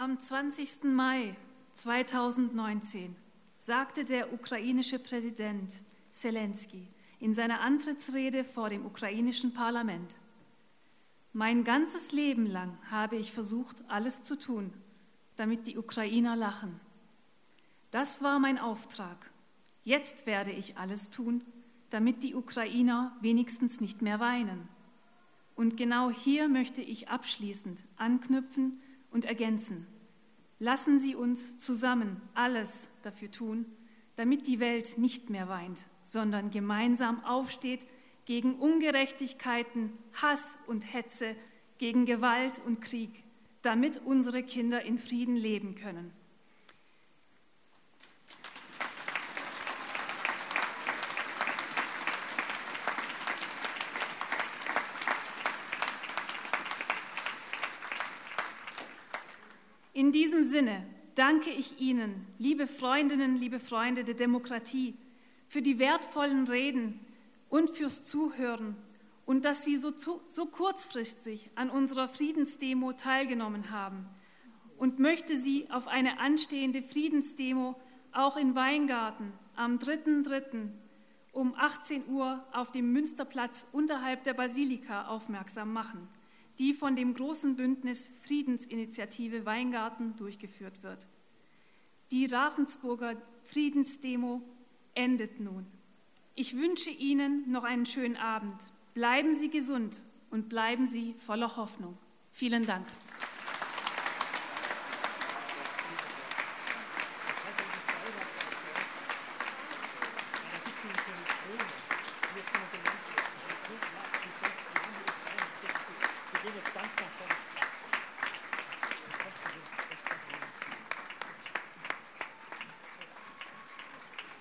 Am 20. Mai 2019 sagte der ukrainische Präsident Selenskyj in seiner Antrittsrede vor dem ukrainischen Parlament: Mein ganzes Leben lang habe ich versucht, alles zu tun, damit die Ukrainer lachen. Das war mein Auftrag. Jetzt werde ich alles tun, damit die Ukrainer wenigstens nicht mehr weinen. Und genau hier möchte ich abschließend anknüpfen und ergänzen. Lassen Sie uns zusammen alles dafür tun, damit die Welt nicht mehr weint, sondern gemeinsam aufsteht gegen Ungerechtigkeiten, Hass und Hetze, gegen Gewalt und Krieg, damit unsere Kinder in Frieden leben können. In diesem Sinne danke ich Ihnen, liebe Freundinnen, liebe Freunde der Demokratie, für die wertvollen Reden und fürs Zuhören und dass Sie so kurzfristig an unserer Friedensdemo teilgenommen haben, und möchte Sie auf eine anstehende Friedensdemo auch in Weingarten am 3.3. um 18 Uhr auf dem Münsterplatz unterhalb der Basilika aufmerksam machen, die von dem großen Bündnis Friedensinitiative Weingarten durchgeführt wird. Die Ravensburger Friedensdemo endet nun. Ich wünsche Ihnen noch einen schönen Abend. Bleiben Sie gesund und bleiben Sie voller Hoffnung. Vielen Dank.